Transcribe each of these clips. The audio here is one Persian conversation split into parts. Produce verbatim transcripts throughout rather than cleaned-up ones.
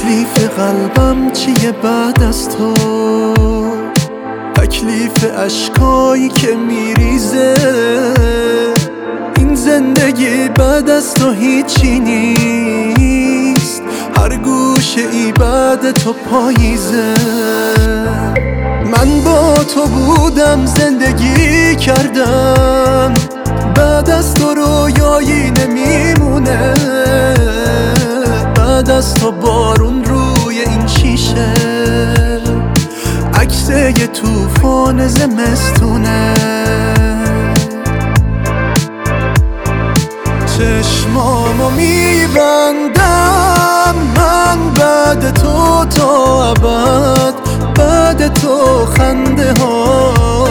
تکلیف قلبم چیه بعد از تو؟ تکلیف اشکایی که میریزه. این زندگی بعد از تو هیچی نیست، هر گوشه ای بعد تو پاییزه. من با تو بودم، زندگی کردم، بعد از تو رویایی نمیمونه. بعد از تو بارون روی این شیشه، عکس یه توفان زمستونه. چشمامو میبندم من بعد تو تا ابد. بعد تو خنده ها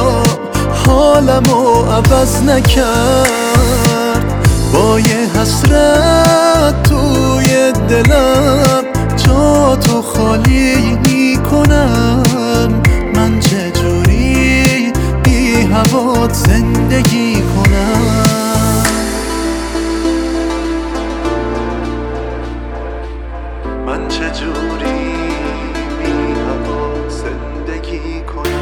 حالمو عوض نکرد. با یه حسرت توی دلم جا تو خالی میکنم. من چجوری بی هوات زندگی کنم؟ من چجوری بی هوات زندگی کنم؟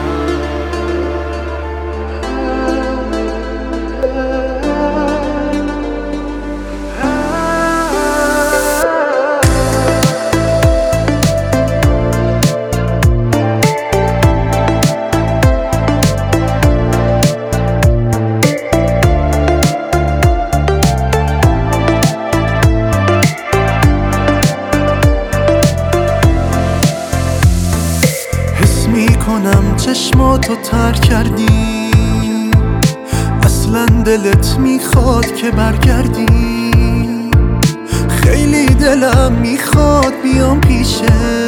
میکنم چشماتو تر کردی، اصلا دلت میخواد که برگردی. خیلی دلم میخواد بیام پیشت،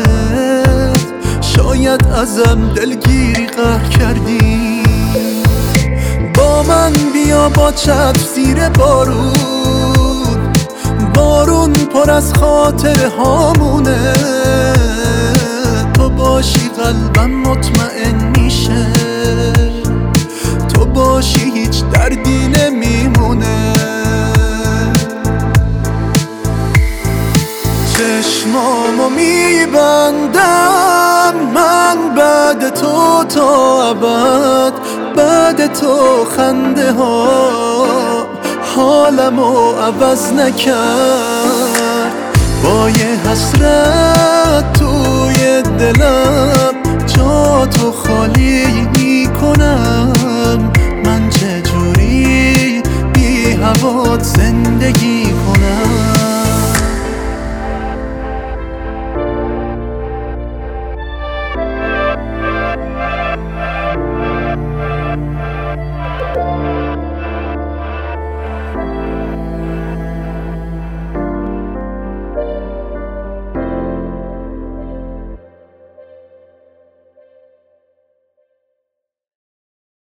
شاید ازم دلگیری قهر کردی. با من بیا با چتر زیر بارون، بارون پر از خاطره هامونه. تو باشی قلبم مطمئن میشه، تو باشی هیچ دردی نمیمونه. چشمامو میبندم من بعد تو تا ابد. بعد تو خنده ها حالمو عوض نکرد. با یه حسرت توی دلم جا تو خالی میکنم. من چجوری بی هوات زندگی